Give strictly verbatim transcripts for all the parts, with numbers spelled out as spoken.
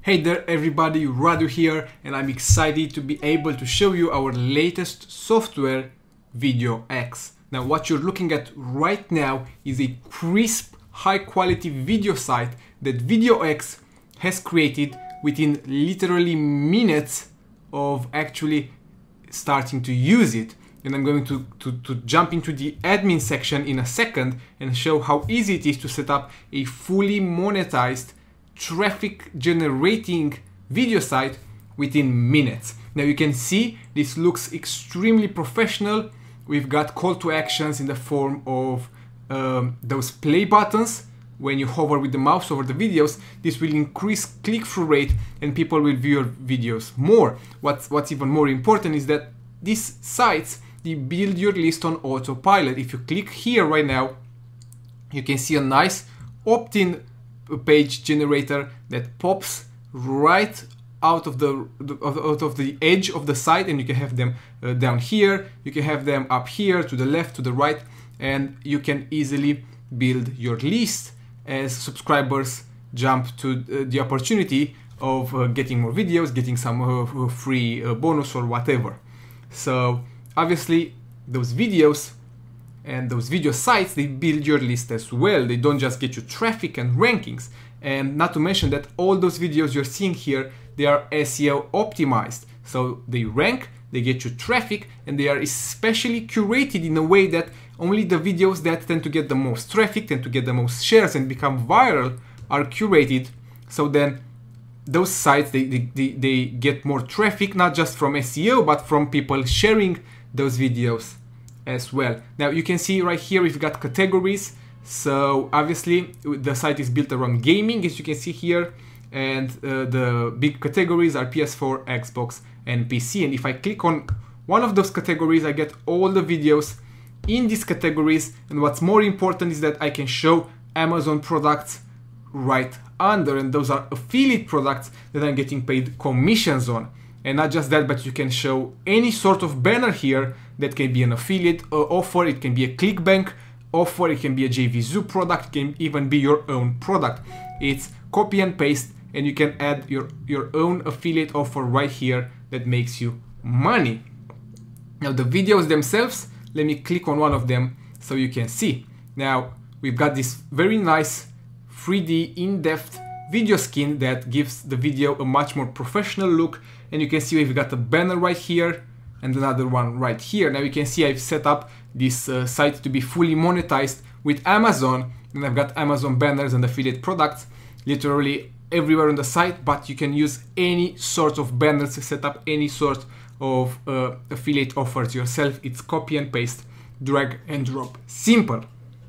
Hey there everybody, Radu here, and I'm excited to be able to show you our latest software, VideoX. Now what you're looking at right now is a crisp, high quality video site that VideoX has created within literally minutes of actually starting to use it. And I'm going to, to, to jump into the admin section in a second and show how easy it is to set up a fully monetized traffic generating video site within minutes. Now you can see this looks extremely professional. We've got call to actions in the form of um, those play buttons. When you hover with the mouse over the videos, this will increase click-through rate and people will view your videos more. What's, what's even more important is that these sites, they build your list on autopilot. If you click here right now, you can see a nice opt-in page generator that pops right out of the out of the edge of the site, and you can have them uh, down here, you can have them up here, to the left, to the right, and you can easily build your list as subscribers jump to uh, the opportunity of uh, getting more videos, getting some uh, free uh, bonus or whatever. So obviously those videos and those video sites, they build your list as well. They don't just get you traffic and rankings. And not to mention that all those videos you're seeing here, they are S E O optimized. So they rank, they get you traffic, and they are especially curated in a way that only the videos that tend to get the most traffic, tend to get the most shares and become viral are curated. So then those sites, they, they, they, they get more traffic, not just from S E O, but from people sharing those videos as well. Now you can see right here we've got categories. So obviously the site is built around gaming, as you can see here, and uh, the big categories are P S four, Xbox, and P C. And if I click on one of those categories, I get all the videos in these categories. And what's more important is that I can show Amazon products right under, and those are affiliate products that I'm getting paid commissions on. And not just that, but you can show any sort of banner here that can be an affiliate uh, offer, it can be a ClickBank offer, it can be a J V Zoo product, it can even be your own product. It's copy and paste, and you can add your, your own affiliate offer right here that makes you money. Now the videos themselves, let me click on one of them so you can see. Now we've got this very nice three D in-depth video skin that gives the video a much more professional look, and you can see we've got a banner right here and another one right here. Now you can see I've set up this uh, site to be fully monetized with Amazon, and I've got Amazon banners and affiliate products literally everywhere on the site, but you can use any sort of banners to set up any sort of uh, affiliate offers yourself. It's copy and paste, drag and drop, simple.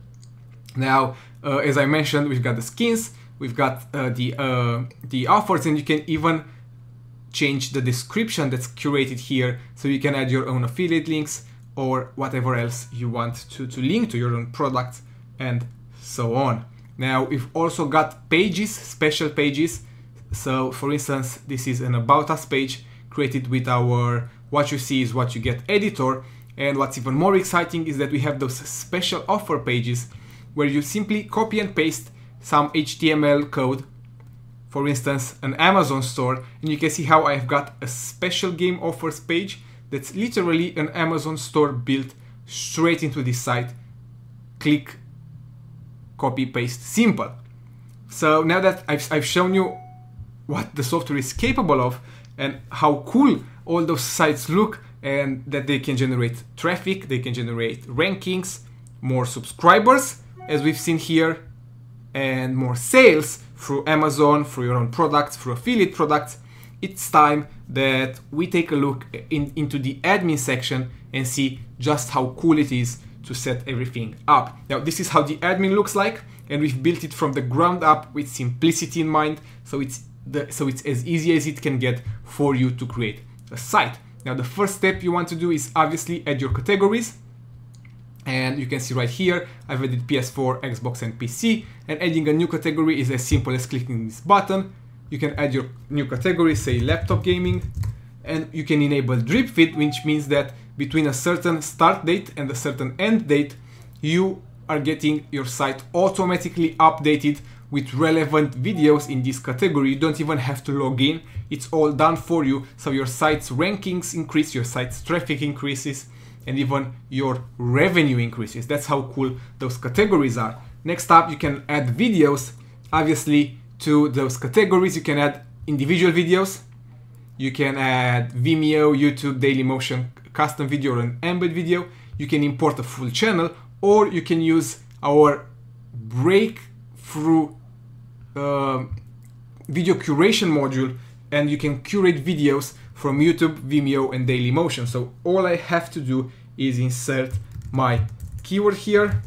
Now uh, as I mentioned, we've got the skins, we've got uh, the uh, the offers, and you can even change the description that's curated here, so you can add your own affiliate links or whatever else you want to, to link to your own product, and so on. Now we've also got pages, special pages. So for instance, this is an About Us page created with our What You See Is What You Get editor. And what's even more exciting is that we have those special offer pages where you simply copy and paste some H T M L code, for instance an Amazon store, and you can see how I've got a special game offers page that's literally an Amazon store built straight into this site. Click, copy, paste, simple. So now that I've, I've shown you what the software is capable of and how cool all those sites look, and that they can generate traffic, they can generate rankings, more subscribers as we've seen here, and more sales through Amazon, through your own products, through affiliate products, it's time that we take a look in, into the admin section and see just how cool it is to set everything up. Now this is how the admin looks like, and we've built it from the ground up with simplicity in mind, so it's the, so it's as easy as it can get for you to create a site. Now the first step you want to do is obviously add your categories. And you can see right here, I've added P S four, Xbox, and P C, and adding a new category is as simple as clicking this button. You can add your new category, say laptop gaming, and you can enable drip feed, which means that between a certain start date and a certain end date, you are getting your site automatically updated with relevant videos in this category. You don't even have to log in. It's all done for you. So your site's rankings increase, your site's traffic increases, and even your revenue increases. That's how cool those categories are. Next up, you can add videos. Obviously, to those categories, you can add individual videos. You can add Vimeo, YouTube, Dailymotion, custom video, or an embed video. You can import a full channel, or you can use our breakthrough uh, video curation module, and you can curate videos from YouTube, Vimeo, and Dailymotion. So all I have to do is insert my keyword here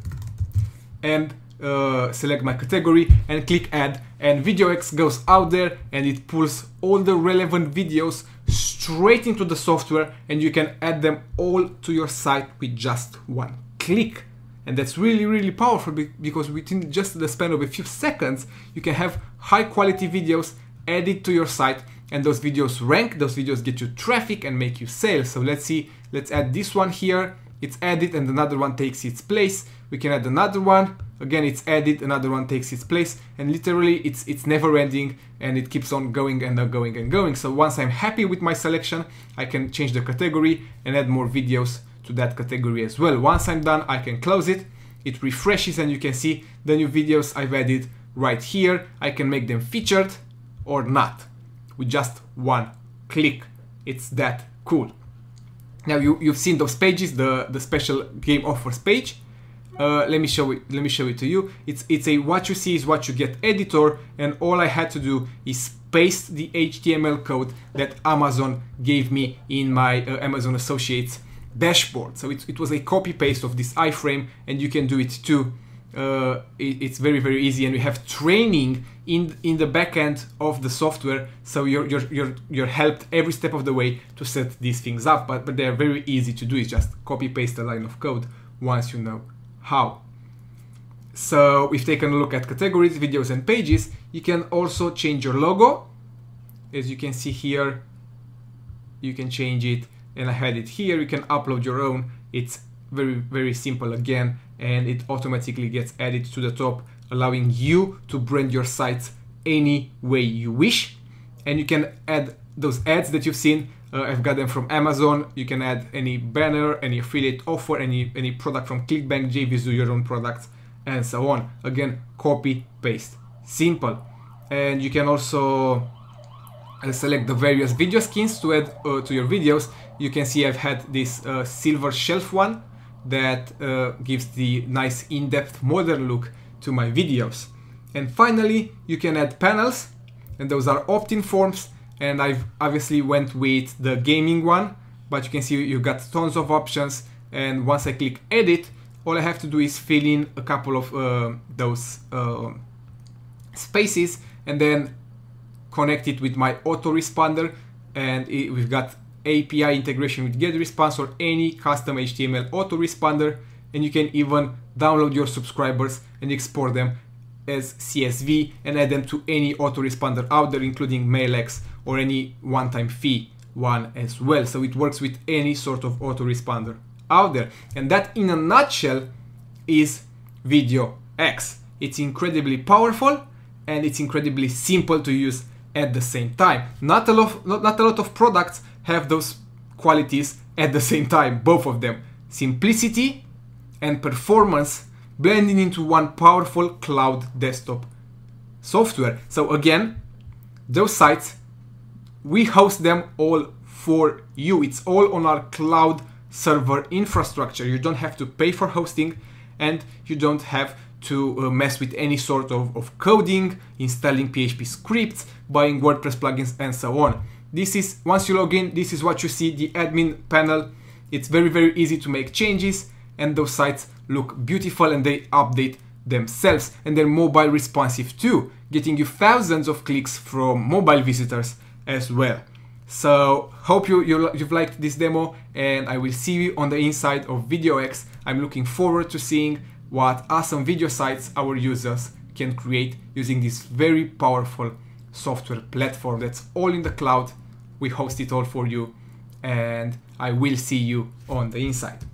and uh, select my category and click add, and VideoX goes out there and it pulls all the relevant videos straight into the software, and you can add them all to your site with just one click. And that's really, really powerful because within just the span of a few seconds, you can have high quality videos added to your site, and those videos rank, those videos get you traffic and make you sales. So let's see, let's add this one here. It's added and another one takes its place. We can add another one. Again, it's added, another one takes its place, and literally it's it's never ending, and it keeps on going and going and going. So once I'm happy with my selection, I can change the category and add more videos to that category as well. Once I'm done, I can close it. It refreshes and you can see the new videos I've added right here. I can make them featured or not with just one click. It's that cool. Now you, you've seen those pages, the, the special game offers page. Uh, let me show it. Let me show it to you. It's it's a what you see is what you get editor, and all I had to do is paste the H T M L code that Amazon gave me in my uh, Amazon Associates dashboard. So it, it was a copy paste of this iframe, and you can do it too. Uh, it, it's very very easy, and we have training in in the back end of the software, so you're you're you're you're helped every step of the way to set these things up. But but they're very easy to do. It's just copy paste a line of code once you know how. So we've taken a look at categories, videos, and pages. You can also change your logo. As you can see here, you can change it, and I had it here. You can upload your own. It's very very simple again, and it automatically gets added to the top, allowing you to brand your sites any way you wish. And you can add those ads that you've seen. Uh, I've got them from Amazon. You can add any banner, any affiliate offer, any any product from ClickBank, J Visue, your own products, and so on. Again, copy, paste, simple. And you can also uh, select the various video skins to add uh, to your videos. You can see I've had this uh, silver shelf one that uh, gives the nice in-depth modern look to my videos. And finally, you can add panels, and those are opt-in forms. And I've obviously went with the gaming one, but you can see you've got tons of options. And once I click edit, all I have to do is fill in a couple of uh, those uh, spaces and then connect it with my autoresponder. And it, we've got A P I integration with GetResponse or any custom H T M L autoresponder. And you can even download your subscribers and export them as C S V and add them to any autoresponder out there, including MailX or any one-time fee one as well. So it works with any sort of autoresponder out there. And that, in a nutshell, is VideoX. It's incredibly powerful and it's incredibly simple to use at the same time. Not a lot, not, not a lot of products have those qualities at the same time, both of them. Simplicity and performance blending into one powerful cloud desktop software. So again, those sites, we host them all for you. It's all on our cloud server infrastructure. You don't have to pay for hosting, and you don't have to uh, mess with any sort of, of coding, installing P H P scripts, buying WordPress plugins, and so on. This is, once you log in, this is what you see, the admin panel. It's very, very easy to make changes, and those sites look beautiful and they update themselves, and they're mobile responsive too, getting you thousands of clicks from mobile visitors as well. So hope you, you, you've liked this demo, and I will see you on the inside of VideoX. I'm looking forward to seeing what awesome video sites our users can create using this very powerful software platform that's all in the cloud. We host it all for you, and I will see you on the inside.